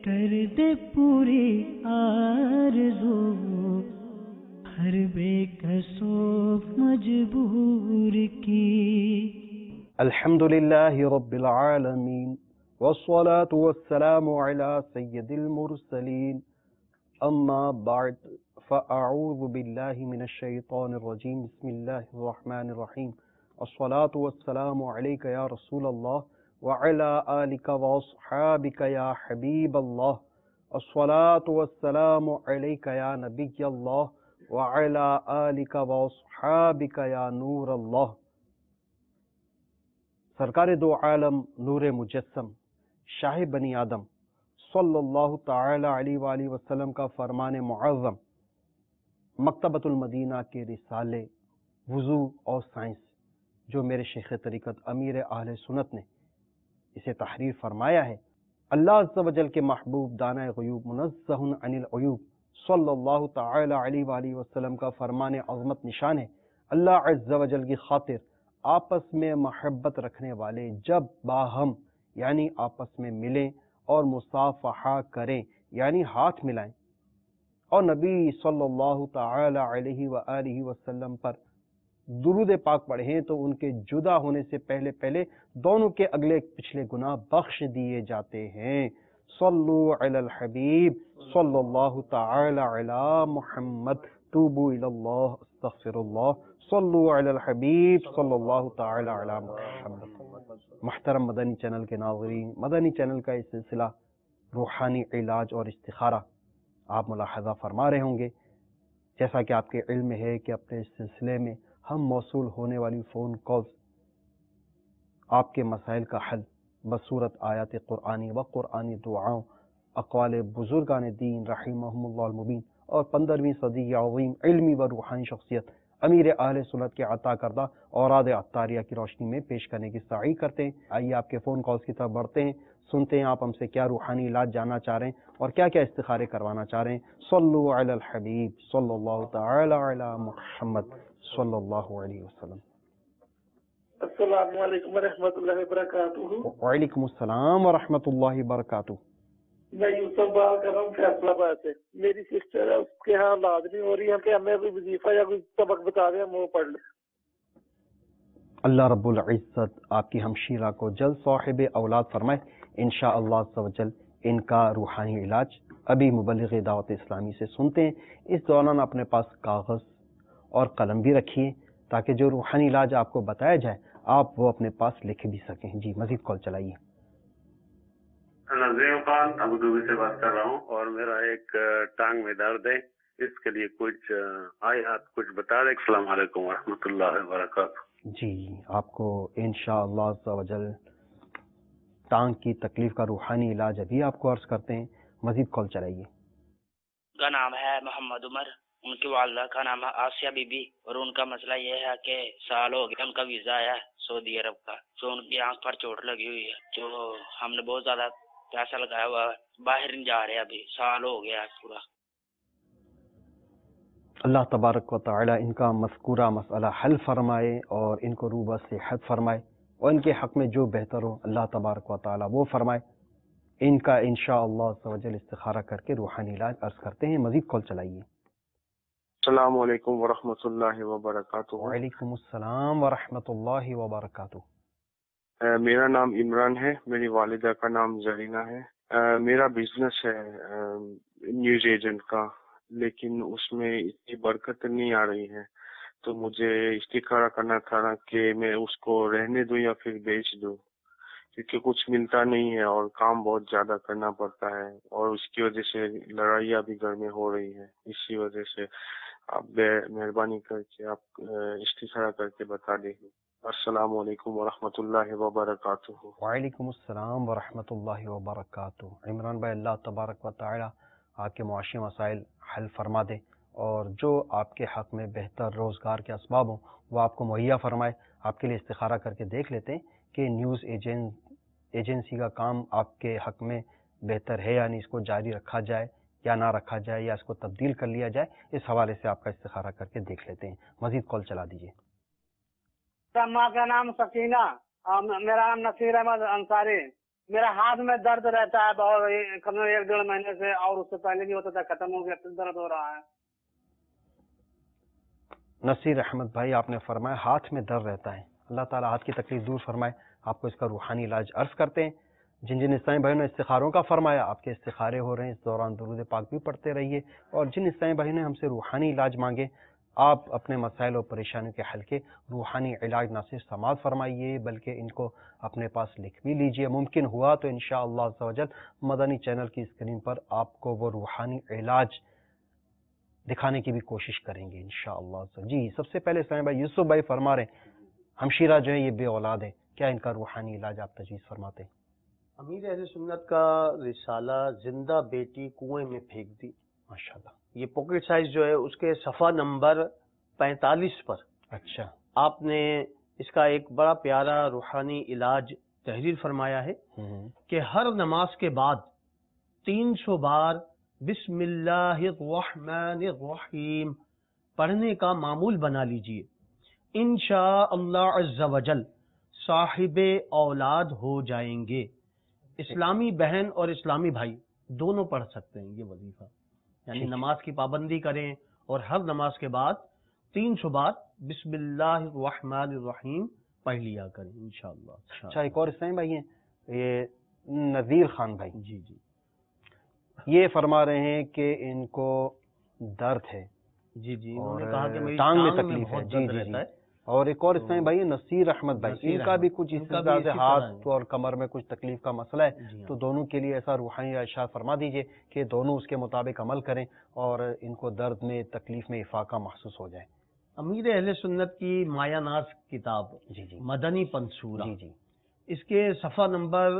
कर दे पूरी आरज़ू हर बेकसो मजबूर की। अल्हम्दुलिल्लाहि रब्बिल आलमीन वस्सलातु वस्सलामु अला सय्यिदिल मुरसलीन अम्मा बाद फ़अऊज़ु बिल्लाहि मिनश शैतानिर रजीम बिस्मिल्लाहिर रहमानिर रहीम अस्सलातु वस्सलामु अलैका या रसूलल्लाह व अला आलिका व अस्हाबिका या हबीबल्लाह अस्सलातु वस्सलामु अलैका या नबियल्लाह व अला आलिका व अस्हाबिका या नूरल्लाह। सरकार दो आलम नूर मुजस्सम शाह बनी आदम सल्लल्लाहु ताला अलैहि वसल्लम का फरमान मुअज़्ज़म मकतबतुल मदीना के रिसाले वुज़ू और साइंस जो मेरे शेख तरीक़त अमीर अहले सुन्नत ने इसे तहरीर फरमाया है, अल्लाह अज़्ज़ व जल के महबूब दाना ग़ुयूब मुनज़्ज़हुन अनिल उयूब सल्लल्लाहु ताला अलैहि वसल्लम का फरमान अज़मत निशान है। अल्लाह अज़्ज़ व जल की खातिर आपस में महब्बत रखने वाले जब बाहम यानी आपस में मिलें और मुसाफ़हा करें यानी हाथ मिलाएं और नबी सल्लल्लाहु ताला अलैहि व आलिहि वसल्लम पर दुरूद पाक पढ़ें तो उनके जुदा होने से पहले पहले दोनों के अगले पिछले गुनाह बख्श दिए जाते हैं। सल्लु अलल हबीब सल्लल्लाहु ताला अला मुहम्मद तूबू इलल्लाह अस्तगफिरुल्लाह सल्लु अलल हबीब सल्लल्लाहु ताला अला मुहम्मद। मुहतरम मदनी चैनल के नाज़रीन, मदनी चैनल का इस सिलसिला रूहानी इलाज और इस्तिखारा आप मुलाहज़ा फरमा रहे होंगे। जैसा कि आपके इल्म में है कि अपने इस सिलसिले में हम मौसूल होने वाली फ़ोन कॉल्स आपके मसाइल का हल बसूरत आयात क़ुरआनी व क़ुरआनी दुआओं अक़वाल बुज़ुर्गान दीन रहिमहुमुल्लाहुल मुबीन और 15वीं सदी की अज़ीम इल्मी व रूहानी शख्सियत अमीर अहले सुन्नत के अता करदा औराद अत्तारिया की रोशनी में पेश करने की सआई करते हैं। आइए आपके फ़ोन कॉल्स की तरफ बढ़ते हैं, सुनते हैं आप हमसे क्या रूहानी इलाज जानना चाह रहे हैं और क्या क्या इस्तिखारे करवाना चाह रहे हैं। सल्लु अलल हबीब सल्लल्लाहु ताला अला मुहम्मद सल्लल्लाहु अलैहि वसल्लम। अस्सलामु अलैकुम व रहमतुल्लाहि व बरकातुहू। व अलैकुम अस्सलाम व रहमतुल्लाहि व बरकातुहू। मैं यूसुफ बात कर रहा हूँ फैसलाबाद से। मेरी सिस्टर है, उसके यहाँ औलाद नहीं हो रही है कि हमें कोई वजीफा या कोई सबक बता दें, हम वो पढ़ लें। अल्लाह रब्बुल इज़्ज़त आपकी हमशीरा को जल्द साहिब औलाद फरमाए इंशाअल्लाह अज़्ज़ व जल। इनका रूहानी इलाज अभी मुबल्लिग़ दावत इस्लामी से सुनते हैं। इस दौरान अपने पास कागज़ और कलम भी रखिए ताकि जो रूहानी इलाज आपको बताया जाए आप वो अपने पास लिख भी सकें। जी मज़ीद कॉल चलाइए। नज़ीम खान अबू धाबी से बात कर रहा हूँ और मेरा एक टांग में दर्द है, इसके लिए कुछ आयत कुछ बता दें। अस्सलाम वालेकुम व रहमतुल्लाहि व बरकातुहू। जी आपको इंशाअल्लाह अज़्ज़ व जल टांग की तकलीफ का रूहानी इलाज अभी आपको अर्ज करते हैं। मज़ीद कॉल चलाइए। का नाम है मोहम्मद उमर, उनकी वालदा का नाम है आसिया बीबी और उनका मसला ये है कि साल हो गया उनका वीज़ा आया है सऊदी अरब का, तो उनकी आंख पर चोट लगी हुई है, तो हमने बहुत ज़्यादा पैसा लगाया हुआ है, बाहर नहीं जा रहे, अभी साल हो गया है पूरा। अल्लाह तबारक व तआला इनका मज़कूरा मसला हल फरमाए और इनको रूबा सेहत फरमाए और इनके हक़ में जो बेहतर हो अल्लाह तबारक व तआला वो फरमाए। इनका इंशाअल्लाह अज़्ज़ व जल इस्तिखारा करके रूहानी इलाज अर्ज करते हैं। मज़ीद कॉल चलाइए। अस्सलामु अलैकुम व रहमतुल्लाहि व बरकातुहू। वालेकुम अस्सलाम व रहमतुल्लाहि व बरकातुहू। मेरा नाम इमरान है, मेरी वालिदा का नाम जरीना है। मेरा बिजनेस है न्यूज एजेंट का, लेकिन उसमें इतनी बरकत नहीं आ रही है, तो मुझे इस्तिखारा करना था कि मैं उसको रहने दूं या फिर बेच दूं, क्योंकि कुछ मिलता नहीं है और काम बहुत ज्यादा करना पड़ता है और उसकी वजह से लड़ाइयाँ भी घर में हो रही है। इसी वजह से आप मेहरबानी करके आप इस्तिखारा करके बता देंगे। अस्सलामु अलैकुम व रहमतुल्लाहि व बरकातुहू। वालेकुम अस्सलाम व रहमतुल्लाहि व बरकातुहू। इमरान भाई अल्लाह तबारक व तआला आपके मुआशी मसाइल हल फरमा दे और जो आपके हक़ में बेहतर रोज़गार के असबाब हों वो आपको मुहैया फरमाए। आपके लिए इस्तिखारा करके देख लेते हैं कि न्यूज़ एजेंसी का काम आपके हक़ में बेहतर है यानी इसको जारी रखा जाए या ना रखा जाए या इसको तब्दील कर लिया जाए। इस हवाले से आपका इस्तिखारा करके देख लेते हैं। मज़ीद कॉल चला दीजिए। माँ का नाम सकीना और मेरा नाम नसीर अहमद अंसारी। मेरा हाथ में दर्द रहता है और कम 1-1.5 महीने से, और उससे पहले नहीं होता था, खत्म हो गया, फिर दर्द हो रहा है। नसीर अहमद भाई, आपने फरमाया हाथ में दर्द रहता है, अल्लाह ताला हाथ की तकलीफ दूर फरमाए, आपको इसका रूहानी इलाज अर्ज करते हैं। जिन जिन इस्लामी भाइयों ने इस्तिखारों का फरमाया, आपके इस्तिखारे हो रहे हैं, इस दौरान दुरूद पाक भी पढ़ते रहिए। और जिन इस्लामी भाइयों ने हमसे रूहानी इलाज मांगे, आप अपने मसाइल और परेशानियों के हल के रूहानी इलाज ना सिर्फ समाज फरमाइए बल्कि इनको अपने पास लिख भी लीजिए। मुमकिन हुआ तो इंशाअल्लाह अज़्ज़ व जल मदनी चैनल की स्क्रीन पर आपको वो रूहानी इलाज दिखाने की भी कोशिश करेंगे इंशाअल्लाह। जी, सबसे पहले इस्लामी भाई यूसुफ भाई फरमा रहे हैं, हमशीरा जो है ये बे औलाद है, क्या इनका रूहानी इलाज आप तजवीज़ फरमाते हैं? अमीर अहले सुन्नत का रिसाला जिंदा बेटी कुएं में फेंक दी, माशाल्लाह। ये पॉकेट साइज जो है उसके सफ़ा नंबर 45 पर अच्छा, आपने इसका एक बड़ा प्यारा रूहानी इलाज तहरीर फरमाया है कि हर नमाज के बाद 300 बार बिस्मिल्लाहिर्रहमानिर्रहीम पढ़ने का मामूल बना लीजिए। इंशाअल्लाह अज़्ज़ वजल साहिबे औलाद हो जाएंगे। इस्लामी बहन और इस्लामी भाई दोनों पढ़ सकते हैं ये वजीफा, यानी नमाज की पाबंदी करें और हर नमाज के बाद 300 बार बिस्मिल्लाहिर्रहमानिर्रहीम पढ़ लिया करें इंशाअल्लाह। अच्छा, एक और इस्लामी भाई हैं, ये नज़ीर खान भाई, जी जी, ये फरमा रहे हैं कि इनको दर्द है। जी जी, और उन्होंने कहा कि मेरी टांग में तकलीफ है। बहुत जी दर्द जी रहता है। जी। और एक और इस्लामी भाई है नसीर अहमद भाई, नसीर इनका अहमद, भी कुछ इस इनका भी तरह से इसी हाथ तरह है। और कमर में कुछ तकलीफ का मसला है, जी हाँ। तो दोनों के लिए ऐसा रूहानी इरशाद फरमा दीजिए कि दोनों उसके मुताबिक अमल करें और इनको दर्द में तकलीफ में इफाका महसूस हो जाए। अमीर अहले सुन्नत की मायानाज किताब जी जी मदनी पंसूरा, जी जी इसके सफ़ा नंबर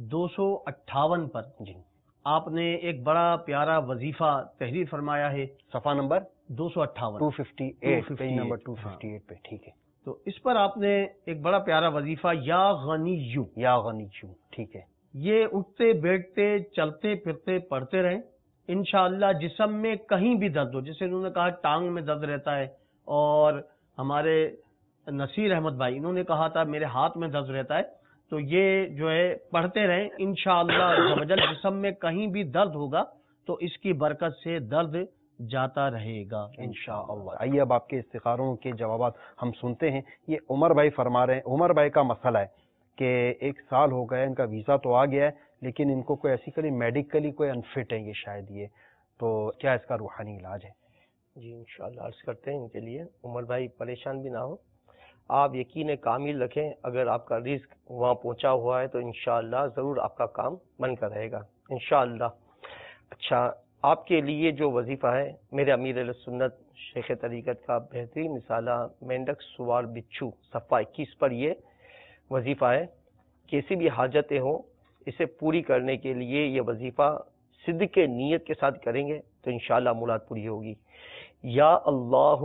258 पर जी, आपने एक बड़ा प्यारा वजीफा तहरीर फरमाया है। सफ़ा नंबर 258 258, पेज नंबर 258 पे, ठीक है। तो इस पर आपने एक बड़ा प्यारा वजीफा या गनीयू, या गनीयू, ठीक है। ये उठते बैठते चलते फिरते पढ़ते रहें। इंशाअल्लाह जिस्म में कहीं भी दर्द हो, जैसे उन्होंने कहा टांग में दर्द रहता है, और हमारे नसीर अहमद भाई इन्होंने कहा था मेरे हाथ में दर्द रहता है, तो ये जो है पढ़ते रहें इंशाअल्लाह जिस्म में कहीं भी दर्द होगा तो इसकी बरकत से दर्द जाता रहेगा इंशाअल्लाह। आइए अब आपके इस्तिखारों के जवाब हम सुनते हैं। ये उमर भाई फरमा रहे हैं, उमर भाई का मसला है कि 1 साल हो गया, इनका वीज़ा तो आ गया है लेकिन इनको कोई ऐसी कभी मेडिकली कोई अनफिट है ये शायद, ये तो क्या इसका रूहानी इलाज है? जी इंशाअल्लाह अर्ज करते हैं इनके लिए। उमर भाई परेशान भी ना हो, आप यकीन कामिल रखें, अगर आपका रिस्क वहाँ पहुँचा हुआ है तो इंशाअल्लाह ज़रूर आपका काम बनकर रहेगा इंशाअल्लाह। अच्छा, आपके लिए जो वजीफ़ा है मेरे अमीर अहले सुन्नत शेख तरीक़त का बेहतरीन मिसाला मेंढक सुवार बिच्छू सफ़ा 21 पर ये वजीफ़ा है। कैसी भी हाजतें हो इसे पूरी करने के लिए ये वजीफ़ा सिद्ध के नीयत के साथ करेंगे तो इंशाअल्लाह मुराद पूरी होगी। या अल्लाह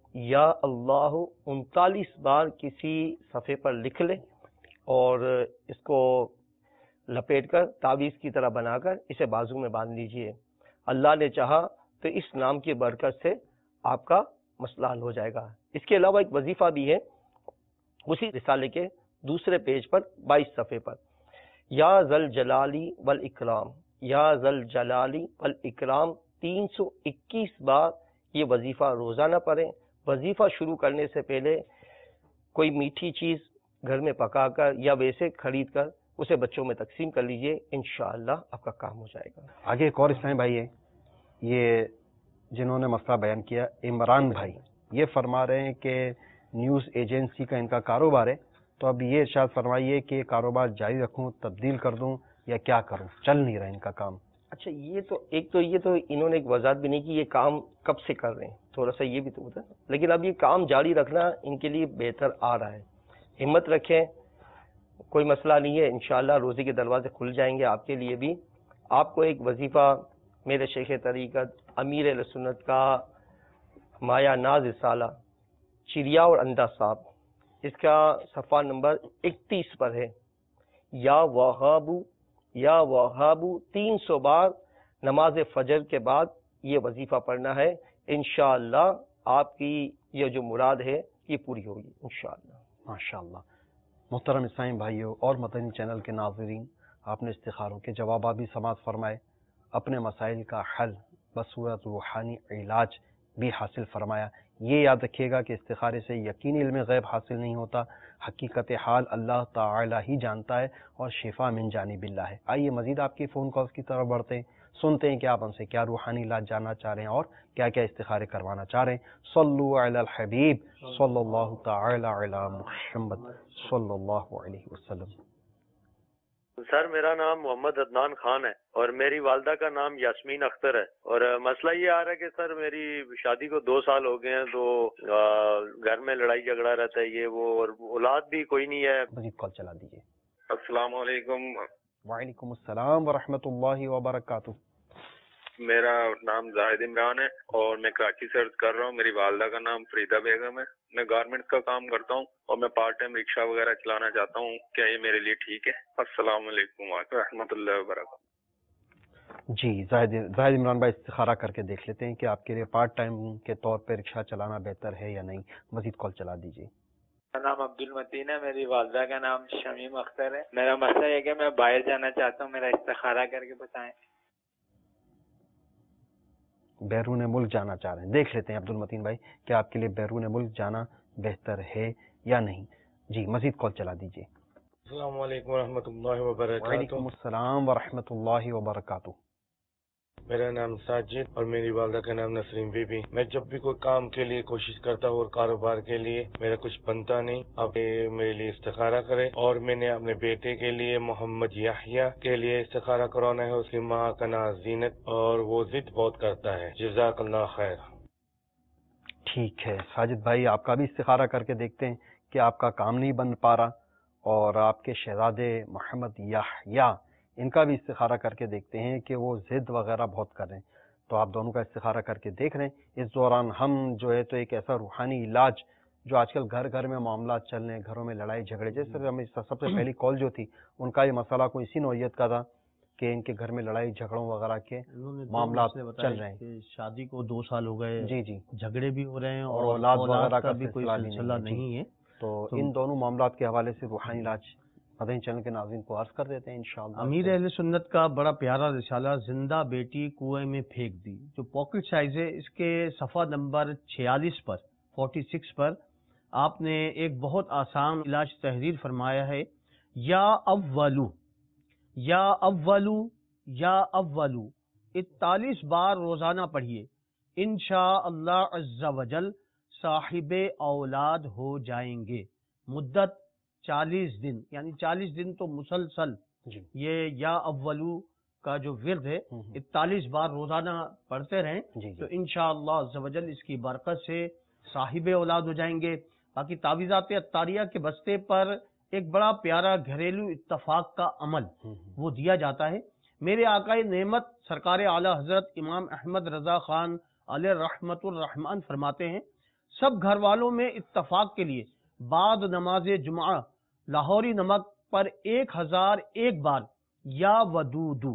39 बार किसी सफ़े पर लिख लें और इसको लपेटकर तावीज़ की तरह बनाकर इसे बाजू में बांध लीजिए। अल्लाह ने चाहा तो इस नाम की बरकत से आपका मसला हल हो जाएगा। इसके अलावा एक वजीफ़ा भी है उसी रिसाले के दूसरे पेज पर 22 सफ़े पर, या ज़ल जलाली वल इकराम, या ज़ल जलाली वल इकराम 321 बार ये वजीफ़ा रोज़ाना पढ़ें। वजीफ़ा शुरू करने से पहले कोई मीठी चीज़ घर में पकाकर या वैसे खरीद कर उसे बच्चों में तकसीम कर लीजिए, इंशाअल्लाह आपका काम हो जाएगा। आगे एक और इस्लामी भाई है, ये जिन्होंने मसला बयान किया, इमरान भाई, ये फरमा रहे हैं कि न्यूज़ एजेंसी का इनका कारोबार है, तो अब ये इरशाद फरमाइए कि कारोबार जारी रखूं, तब्दील कर दूं या क्या करूं, चल नहीं रहा इनका काम। अच्छा, ये तो इन्होंने एक वजाहत भी नहीं की ये काम कब से कर रहे हैं, थोड़ा सा ये भी तो होता है, लेकिन अब ये काम जारी रखना इनके लिए बेहतर आ रहा है। हिम्मत रखें, कोई मसला नहीं है, इंशाअल्लाह रोज़ी के दरवाजे खुल जाएंगे आपके लिए भी। आपको एक वजीफ़ा मेरे शेख तरीक़त अमीर अहले सुन्नत का माया नाज रिसाला चिड़िया और अंडा साहब, इसका सफ़ा नंबर 31 पर है। या वहाबू 300 बार नमाज फजर के बाद ये वजीफ़ा पढ़ना है। इंशाअल्लाह आपकी ये जो मुराद है ये पूरी होगी इंशाअल्लाह। माशाअल्लाह। मोहतरम इस्लामी भाइयों और मदनी चैनल के नाज़रीन, आपने इस्तिखारों के जवाब भी समाअत फरमाए, अपने मसाइल का हल बसूरत रूहानी इलाज भी हासिल फरमाया। ये याद रखिएगा कि इस्तिखारे से यकीनी इल्म गैब हासिल नहीं होता, हकीकत हाल अल्लाह ताला ही जानता है और शिफा मिन जानिबिल्लाह है। आइए मज़ीद आपकी फ़ोन कॉल्स की तरफ बढ़ते हैं, सुनते हैं कि आप हमसे क्या रूहानी इलाज जानना चाह रहे हैं और क्या क्या इस्तिखारे करवाना चाह रहे हैं। सल्लु अलल हबीब सल्लल्लाहु तआला अला मुहम्मद सल्लल्लाहु अलैहि वसल्लम। सर मेरा नाम मोहम्मद अदनान खान है और मेरी वालदा का नाम यास्मीन अख्तर है, और मसला ये आ रहा है कि सर मेरी शादी को 2 साल हो गए हैं, तो घर में लड़ाई झगड़ा रहता है ये वो, और औलाद भी कोई नहीं है। मज़ीद कॉल चला दीजिए। अस्सलाम वालेकुम। वालेकुम अस्सलाम व रहमतुल्लाहि व बरकातुहू। मेरा नाम जाहिद इमरान है और मैं कराची से अर्ज कर रहा हूँ। मेरी वालदा का नाम फरीदा बेगम है। मैं गारमेंट्स का काम करता हूँ और मैं पार्ट टाइम रिक्शा वगैरह चलाना चाहता हूँ, क्या ये मेरे लिए ठीक है? अस्सलाम वालेकुम व रहमतुल्लाहि व बरकातुहू। जी जाहिद इमरान भाई, इस्तिखारा करके देख लेते हैं कि आपके लिए पार्ट टाइम के तौर पे रिक्शा चलाना बेहतर है या नहीं। मज़ीद कॉल चला दीजिए। मेरा नाम अब्दुल मतीन है, मेरी वालदा का नाम शमीम अख्तर है। मेरा मसला है कि मैं बाहर जाना चाहता हूँ, मेरा इस्तिखारा करके बताएं। बैरून मुल्क जाना चाह रहे हैं, देख लेते हैं अब्दुल मतीन भाई कि आपके लिए बैरून मुल्क जाना बेहतर है या नहीं। जी मज़ीद कॉल चला दीजिए। अस्सलाम वालेकुम रहमतुल्लाहि व बरकातुहू। वालेकुम अस्सलाम व रहमतुल्लाहि व बरकातुहू। मेरा नाम साजिद और मेरी वालदा का नाम नसरीन बीबी। मैं जब भी कोई काम के लिए कोशिश करता हूँ और कारोबार के लिए मेरा कुछ बनता नहीं, आप मेरे लिए इस्तिखारा करें। और मैंने अपने बेटे के लिए मोहम्मद याहिया के लिए इस्तिखारा करवाना है। उसकी माँ का नाम जीनत और वो जिद बहुत करता है। जज़ाकल्लाह खैर। ठीक है साजिद भाई, आपका भी इस्तिखारा करके देखते हैं कि आपका काम नहीं बन पा रहा, और आपके शहजादे मोहम्मद याहिया इनका भी इस्तिखारा करके देखते हैं कि वो ज़िद वगैरह बहुत कर रहे हैं। तो आप दोनों का इस्तिखारा करके देख रहे हैं। इस दौरान हम जो है तो एक ऐसा रूहानी इलाज जो आजकल घर घर में मामला चल रहे हैं, घरों में लड़ाई झगड़े, जैसे हमें सबसे पहली कॉल जो थी उनका ये मसला कोई इसी नौयत का था कि इनके घर में लड़ाई झगड़ों वगैरह के मामला चल रहे हैं। शादी को 2 साल हो गए, जी जी, झगड़े भी हो रहे हैं और औलाद वगैरह का भी कोई सिलसिला नहीं है। तो इन दोनों मामलात के हवाले से रूहानी इलाज मदनी चैनल के नाज़रीन को अर्ज कर देते हैं इंशाअल्लाह। अमीर अहले सुन्नत का बड़ा प्यारा रिसाला जिंदा बेटी कुएं में फेंक दी, जो पॉकेट साइज है, इसके सफ़ा नंबर 46 पर आपने एक बहुत आसान इलाज तहरीर फरमाया है। या अव्वलू या अव्वलू या अव्वलू 41 बार रोजाना पढ़िए, इंशाअल्लाह अज़्ज़ा वजल साहिबे औलाद हो जाएंगे। मुद्दत 40 दिन, यानी 40 दिन तो मुसलसल ये या अव्वलू का जो विर्द है 41 बार रोजाना पढ़ते रहें तो इंशाअल्लाह अज़्ज़ा वजल इसकी बरकत से साहिबे औलाद हो जाएंगे। बाकी तावीज़ात अत्तारिया के बस्ते पर एक बड़ा प्यारा घरेलू इत्तफाक का अमल वो दिया जाता है। मेरे आकाए नेमत सरकार आला हजरत इमाम अहमद रजा खान अलैहि रहमतुर रहमान फरमाते हैं, सब घर वालों में इत्तफाक के लिए बाद नमाज जुमा लाहौरी नमक पर 1001 बार या वदूदू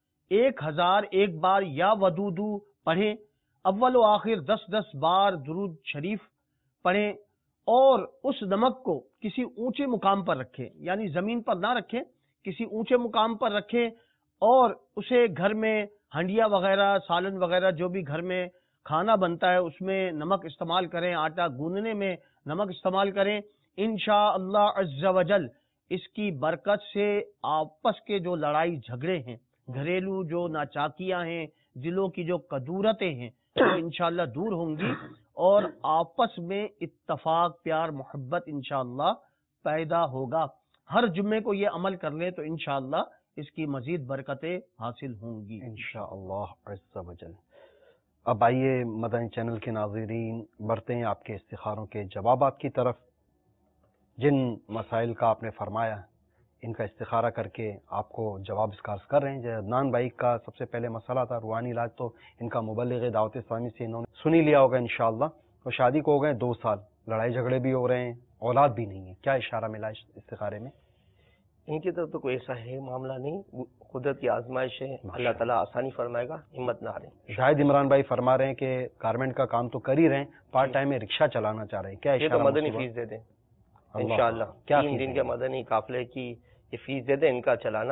1001 बार या वदूदू पढ़ें। अव्वल व आखिर 10-10 बार दुरूद शरीफ पढ़ें और उस नमक को किसी ऊंचे मुकाम पर रखें, यानी जमीन पर ना रखें, किसी ऊंचे मुकाम पर रखें और उसे घर में हंडिया वगैरह सालन वगैरह जो भी घर में खाना बनता है उसमें नमक इस्तेमाल करें, आटा गूंदने में नमक इस्तेमाल करें। इंशाअल्लाह अज़्ज़ा वजल इसकी बरकत से आपस के जो लड़ाई झगड़े हैं, घरेलू जो नाचाकियां हैं, दिलों की जो कदूरतें हैं वो इंशाअल्लाह दूर होंगी और आपस में इत्तफाक प्यार मोहब्बत इंशाअल्लाह पैदा होगा। हर जुम्मे को ये अमल कर ले तो इंशाअल्लाह इसकी मजीद बरकतें हासिल होंगी इंशाअल्लाह अज़्ज़ा वजल। अब आइए मदनी चैनल के नाज़रीन बढ़ते हैं आपके इस्तिखारों के जवाबात की तरफ। जिन मसाइल का आपने फरमाया इनका इस्तिखारा करके आपको जवाब इसका अर्ज कर रहे हैं। अदनान भाई का सबसे पहले मसला था रूहानी इलाज, तो इनका मुबल्लिग़ दावत इस्लामी से इन्होंने सुनी लिया होगा इंशाअल्लाह। तो शादी को हो गए 2 साल, लड़ाई झगड़े भी हो रहे हैं, औलाद भी नहीं है, क्या इशारा मिला इस्तिखारे में? इनकी तरफ तो कोई ऐसा है मामला नहीं, कुदरत की आजमाइश है, अल्लाह ताला आसानी फरमाएगा, हिम्मत ना हारें। जाहिद इमरान भाई फरमा रहे हैं कि गारमेंट का काम तो कर ही रहे हैं, पार्ट टाइम में रिक्शा चलाना चाह रहे हैं, क्या ये इशारा? तो मदनी फीस दे दें इंशाअल्लाह। 3 दिन के मदनी काफिले की ये फीस दे दें, इनका चलाना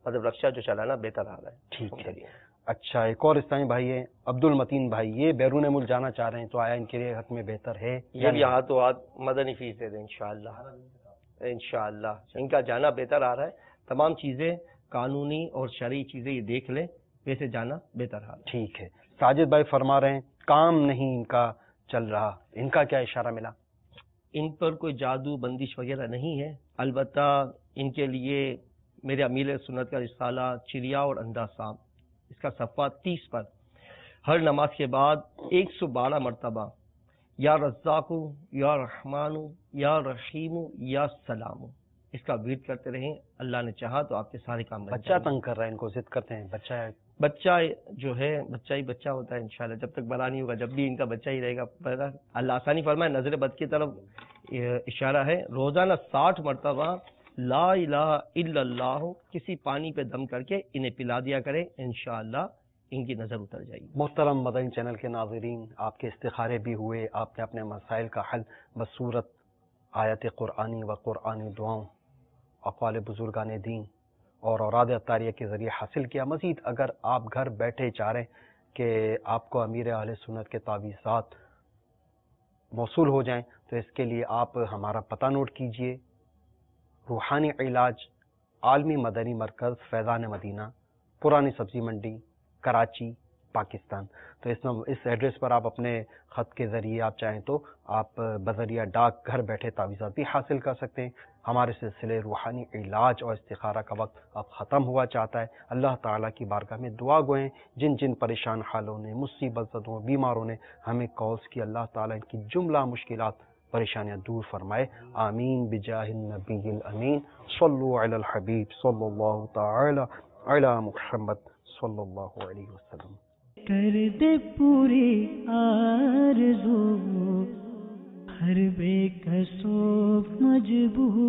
مطلب رکشہ جو چلانا بہتر آ رہا ہے. ٹھیک ہے. اچھا ایک اور اسلامی بھائی ہے عبد المتین بھائی, یہ بیرون ملک جانا چاہ رہے ہیں تو آیا ان کے لیے حق میں بہتر ہے؟ یہ بھی ہاتھوں ہاتھ مدنی فیس دے دیں انشاءاللہ. انشاءاللہ ان کا جانا بہتر آ رہا ہے. تمام چیزیں قانونی اور شرعی چیزیں یہ دیکھ لیں, ویسے جانا بہتر آ رہا ہے. ٹھیک ہے. ساجد بھائی فرما رہے ہیں کام نہیں ان کا چل رہا, ان کا کیا اشارہ ملا؟ ان پر کوئی جادو بندش وغیرہ نہیں ہے, البتہ ان کے لیے میرے امیر سنت کا رسالہ چڑیا اور اندھا سانپ, اس کا صفحہ 30 پر ہر نماز کے بعد 112 مرتبہ یا رزاق یا رحمان یا رحیم یا سلام اس کا ورد کرتے رہیں. اللہ نے چاہا تو آپ کے سارے کام. بچہ تنگ کر رہا ہے, ان کو ضد کرتے ہیں, بچہ جو ہے بچہ ہی بچہ ہوتا ہے انشاءاللہ, جب تک بڑا نہیں ہوگا جب بھی ان کا بچہ ہی رہے گا. اللہ آسانی فرمائے. نظر بد کی طرف اشارہ ہے, روزانہ 60 مرتبہ لا الہ الا اللہ کسی پانی پہ دم کر کے انہیں پلا دیا کریں, انشاءاللہ ان کی نظر اتر جائے گی. محترم مدنی چینل کے ناظرین, آپ کے استخارے بھی ہوئے, آپ نے اپنے مسائل کا حل بصورت آیت قرآنی و قرآنی دعاؤں, اقوال بزرگان دین اور اوراد اطاریہ کے ذریعے حاصل کیا. مزید اگر آپ گھر بیٹھے چاہ رہے ہیں کہ آپ کو امیر اہل سنت کے تعویذات موصول ہو جائیں تو اس کے لیے آپ ہمارا پتہ نوٹ کیجئے. روحانی علاج عالمی مدنی مرکز فیضان مدینہ, پرانی سبزی منڈی, کراچی, پاکستان. تو اس ایڈریس پر آپ اپنے خط کے ذریعے آپ چاہیں تو آپ بذریعہ ڈاک گھر بیٹھے تعویذات بھی حاصل کر سکتے ہیں. ہمارے سلسلے روحانی علاج اور استخارہ کا وقت اب ختم ہوا چاہتا ہے. اللہ تعالیٰ کی بارگاہ میں دعا گوئیں جن جن پریشان حالوں نے, مصیبت زدوں, بیماروں نے ہمیں کالز کی, اللہ تعالیٰ ان کی جملہ مشکلات پریشانیاں دور فرمائے. آمین بجاہ النبی الامین. صلو علی الحبیب صلی اللہ تعالی علی محمد صلی اللہ علیہ وسلم. کر دے پوری آرزو ہر بے کسو مجبور